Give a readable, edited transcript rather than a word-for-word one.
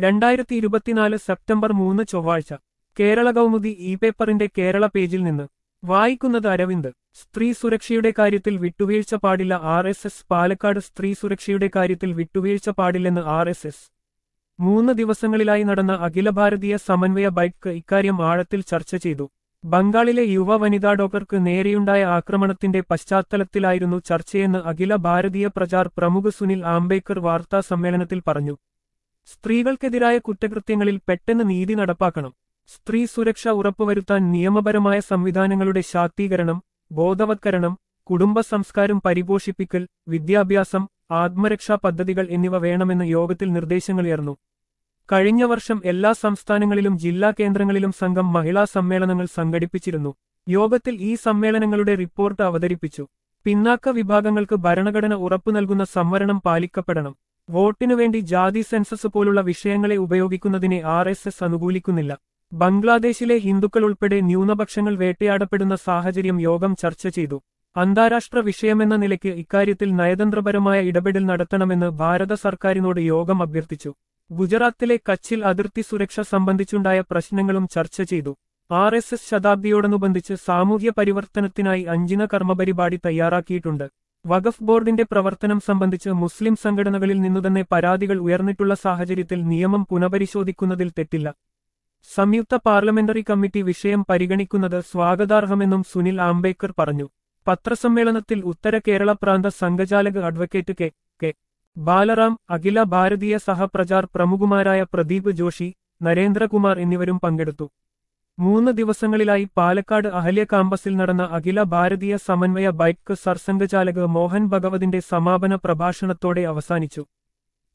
2024 September 3 ചൊവ്വാഴ്ച Kerala Kaumudi E പേപ്പറിന്റെ കേരള പേജിൽ നിന്ന് വായിക്കുന്നത് അരവിന്ദ്. സ്ത്രീ സുരക്ഷയുടെ കാര്യത്തിൽ വിട്ടുവീഴ്ച പാടില്ല. RSS പാലക്കാട്. സ്ത്രീ സുരക്ഷയുടെ കാര്യത്തിൽ വിട്ടുവീഴ്ച പാടില്ലെന്ന് RSS. 3 ദിവസങ്ങളിലായി നടന്ന അഖില ഭാരതീയ സമന്വയ ബൈക്ക് ഇക്കാര്യം ആഴത്തിൽ ചർച്ച ചെയ്തു. ബംഗാളിലെ യുവ വനിതാ ഡോക്ടർക്ക് നേരെയുണ്ടായ ആക്രമണത്തിന്റെ പശ്ചാത്തലത്തിലായിരുന്നു ചർച്ചയെന്ന് അഖില ഭാരതീയ പ്രചാർ പ്രമുഖ് സുനിൽ ആംബേദ്കർ വാർത്താ സമ്മേളനത്തിൽ പറഞ്ഞു. സ്ത്രീകൾക്കെതിരായ കുറ്റകൃത്യങ്ങളിൽ പെട്ടെന്ന് നീതി നടപ്പാക്കണം. സ്ത്രീ സുരക്ഷ ഉറപ്പുവരുത്താൻ നിയമപരമായ സംവിധാനങ്ങളുടെ ശാക്തീകരണം, ബോധവത്കരണം, കുടുംബ സംസ്കാരം പരിപോഷിപ്പിക്കൽ, വിദ്യാഭ്യാസം, ആത്മരക്ഷാ പദ്ധതികൾ എന്നിവ വേണമെന്ന് യോഗത്തിൽ നിർദ്ദേശങ്ങളുയർന്നു. കഴിഞ്ഞ വർഷം എല്ലാ സംസ്ഥാനങ്ങളിലും ജില്ലാ കേന്ദ്രങ്ങളിലും സംഘം മഹിളാ സമ്മേളനങ്ങൾ സംഘടിപ്പിച്ചിരുന്നു. യോഗത്തിൽ ഈ സമ്മേളനങ്ങളുടെ റിപ്പോർട്ട് അവതരിപ്പിച്ചു. പിന്നാക്ക വിഭാഗങ്ങൾക്ക് ഭരണഘടന ഉറപ്പു നൽകുന്ന സംവരണം പാലിക്കപ്പെടണം. വോട്ടിനുവേണ്ടി ജാതി സെൻസസ് പോലുള്ള വിഷയങ്ങളെ ഉപയോഗിക്കുന്നതിനെ RSS അനുകൂലിക്കുന്നില്ല. ബംഗ്ലാദേശിലെ ഹിന്ദുക്കൾ ഉൾപ്പെടെ ന്യൂനപക്ഷങ്ങൾ വേട്ടയാടപ്പെടുന്ന സാഹചര്യം യോഗം ചർച്ച ചെയ്തു. അന്താരാഷ്ട്ര വിഷയമെന്ന നിലയ്ക്ക് ഇക്കാര്യത്തിൽ നയതന്ത്രപരമായ ഇടപെടൽ നടത്തണമെന്ന് ഭാരത സർക്കാരിനോട് യോഗം അഭ്യർത്ഥിച്ചു. ഗുജറാത്തിലെ കച്ചിൽ അതിർത്തി സുരക്ഷ സംബന്ധിച്ചുണ്ടായ പ്രശ്നങ്ങളും ചർച്ച ചെയ്തു. RSS ശതാബ്ദിയോടനുബന്ധിച്ച് സാമൂഹ്യ പരിവർത്തനത്തിനായി 5 കർമ്മപരിപാടി തയ്യാറാക്കിയിട്ടുണ്ട്. വഖഫ് ബോർഡിന്റെ പ്രവർത്തനം സംബന്ധിച്ച് മുസ്ലിം സംഘടനകളിൽ നിന്നുതന്നെ പരാതികൾ ഉയർന്നിട്ടുള്ള സാഹചര്യത്തിൽ നിയമം പുനഃപരിശോധിക്കുന്നതിൽ തെറ്റില്ല. സംയുക്ത പാർലമെന്ററി കമ്മിറ്റി വിഷയം പരിഗണിക്കുന്നത് സ്വാഗതാർഹമെന്നും സുനിൽ ആംബേദ്കർ പറഞ്ഞു. പത്രസമ്മേളനത്തിൽ ഉത്തര കേരള പ്രാന്ത സംഘചാലക് അഡ്വക്കേറ്റ് കെ ബാലറാം, അഖില ഭാരതീയ സഹപ്രചാർ പ്രമുഖുമാരായ പ്രദീപ് ജോഷി, നരേന്ദ്രകുമാർ എന്നിവരും പങ്കെടുത്തു. 3 ദിവസങ്ങളിലായി പാലക്കാട് അഹല്യ കാമ്പസിൽ നടന്ന അഖില ഭാരതീയ സമന്വയ ബൈക്ക് സർസംഘചാലക് മോഹൻ ഭഗവതിന്റെ സമാപന പ്രഭാഷണത്തോടെ അവസാനിച്ചു.